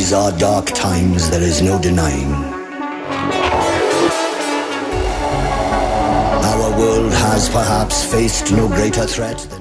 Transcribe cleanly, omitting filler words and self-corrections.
These are dark times, there is no denying. Our world has perhaps faced no greater threat than